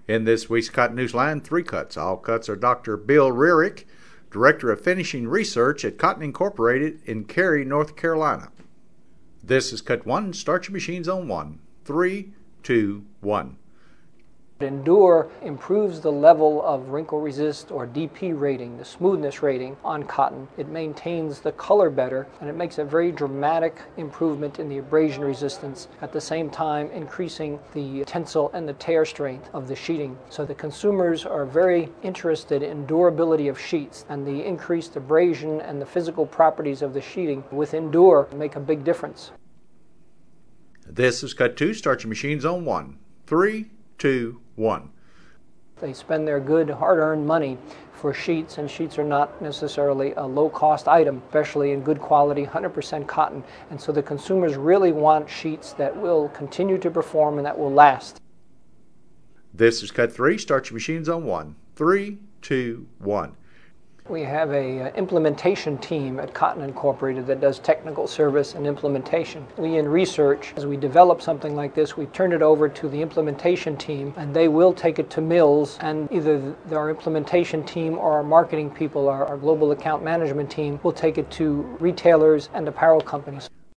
In this week's Cotton Newsline, 3 cuts. All cuts are Dr. Bill Rearick, Director of Finishing Research at Cotton Incorporated in Cary, North Carolina. This is cut 1. Start your machines on 1. 3, 2, 1. Endure improves the level of wrinkle resist or DP rating, the smoothness rating on cotton. It maintains the color better, and it makes a very dramatic improvement in the abrasion resistance, at the same time increasing the tensile and the tear strength of the sheeting. So the consumers are very interested in durability of sheets, and the increased abrasion and the physical properties of the sheeting with Endure make a big difference. This is cut 2. Start your machines on 1. 3, 2, 1. They spend their good hard-earned money for sheets, and sheets are not necessarily a low-cost item, especially in good quality 100% cotton, and so the consumers really want sheets that will continue to perform and that will last. This is cut 3. Start your machines on 1. 3, 2, 1. We have a implementation team at Cotton Incorporated that does technical service and implementation. We in research, as we develop something like this, we turn it over to the implementation team, and they will take it to mills, and either our implementation team or our marketing people, our global account management team, will take it to retailers and apparel companies.